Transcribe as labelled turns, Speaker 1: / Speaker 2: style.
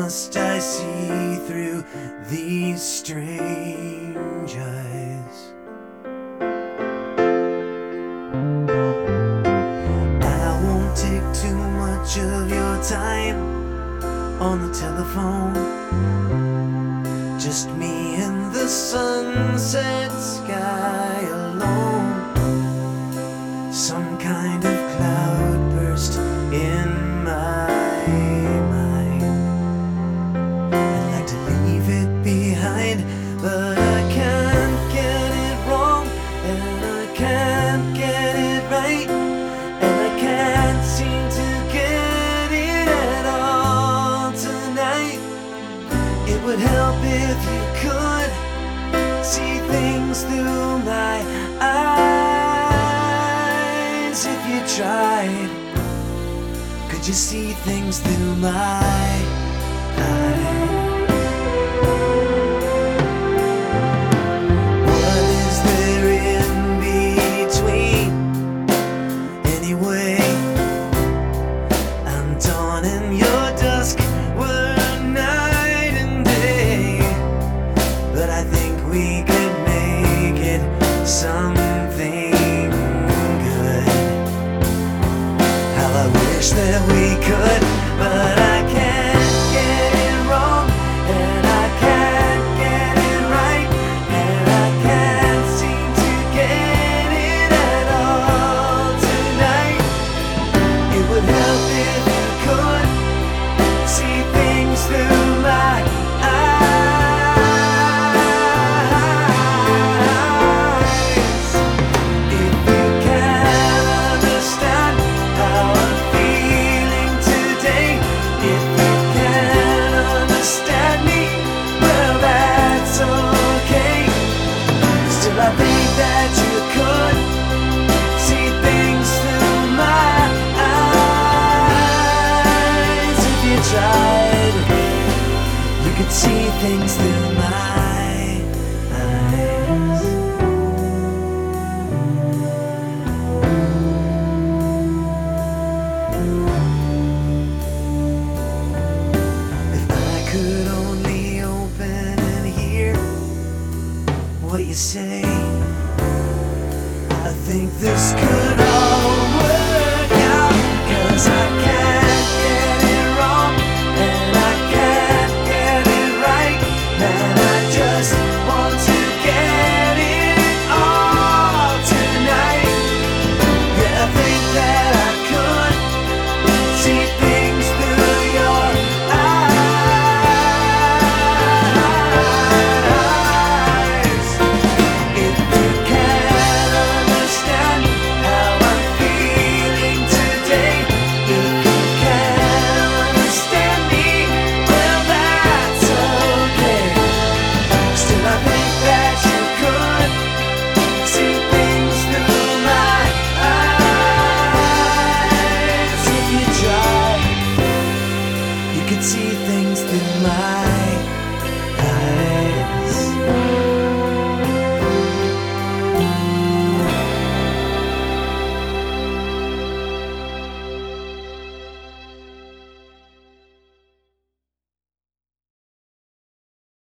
Speaker 1: must I see through these strange eyes? I won't take too much of your time on the telephone. Just me and the sunset sky alone. Some kind of cloudburst in my mind. I'd like to leave it behind, but I can't get it wrong, and I can't get it right, and I can't seem to get it at all tonight. It would help if you could see things through my eyes. If you tried, could you see things through my eyes? What is there in between? Anyway, I'm dawn and your dusk were night and day, but I think we could make it something good. How I wish that we could, but I can't get it wrong, and I can't get it right, and I can't seem to get it at all tonight. It would help if you could see things through my eyes. If you can understand how I'm feeling today, if you can understand me, well, that's okay. Still, I think that you could see things through my eyes. If you tried, you could see things through my eyes. If I could only open and hear what you say, I think this could all work out. 'Cause I can't get it wrong, and I can't get it right, and I just want